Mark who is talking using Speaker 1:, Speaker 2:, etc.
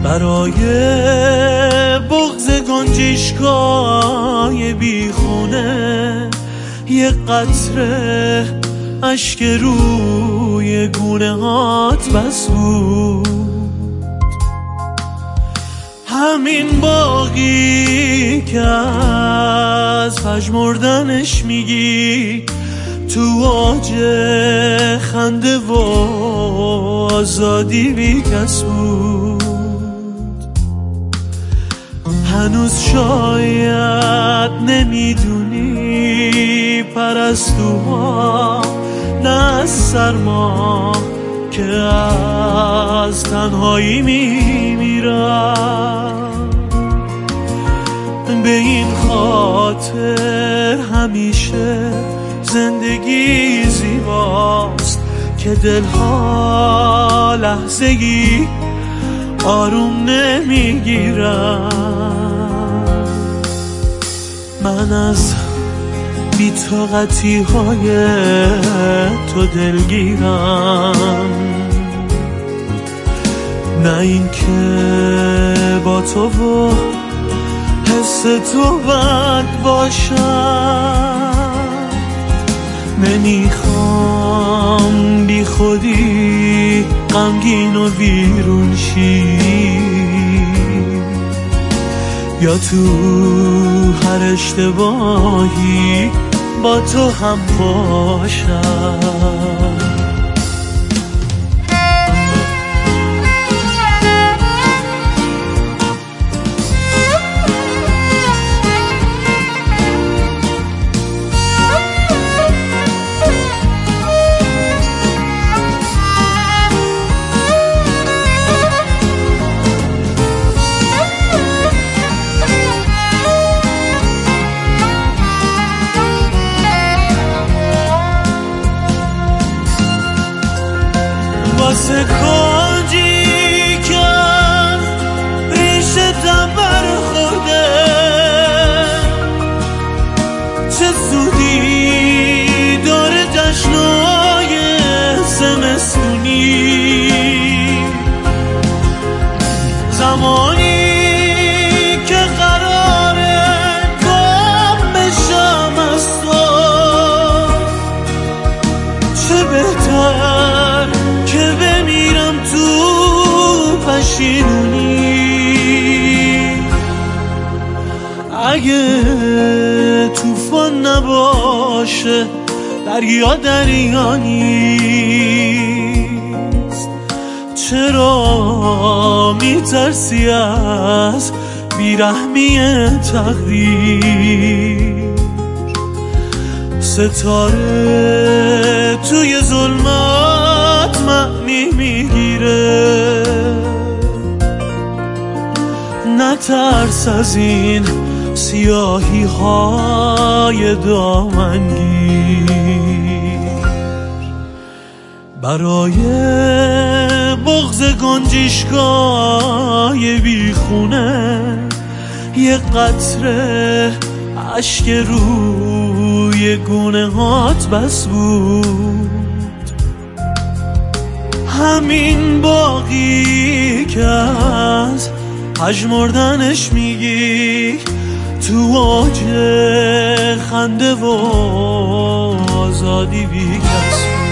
Speaker 1: برای بغض گنجشگاه بیخونه یه قطره اشک روی گونه هات بس بود. همین باقی که از پژمردنش میگی تو اوج خنده و آزادی بی کس بود. هنوز شاید نمیدونی پرستوها نه از سرما که از تنهایی میمیرن. به این خاطر همیشه زندگی زیباست که دلها لحظه‌ای آروم نمیگیرن. من از بی‌طاقتی های تو دلگیرم، نه این که با تو و حس تو بد باشم. نمیخوام بی خودی غمگین و ویرون شی یا تو هر اشتباهی با تو هم باشم. واسه کنجی که ریشتم برخورده چه سودی داره جشنای زمستونی. زمانی که قراره گم بشم از تو چه بهتر که بمیرم تو پشیمونی. اگه طوفان نباشه دریا دریا نیست، چرا میترسی از بیرحمی تقدیر؟ ستاره توی ظلمت معنی میگیره، نترس از این سیاهی های دامنگیر. برای بغض گنجشگاه بیخونه یه قطره اشک روی گونه هات بس بود. همین باقی که از پژمردنش میگی تو اوج خنده و آزادی بی کس بود.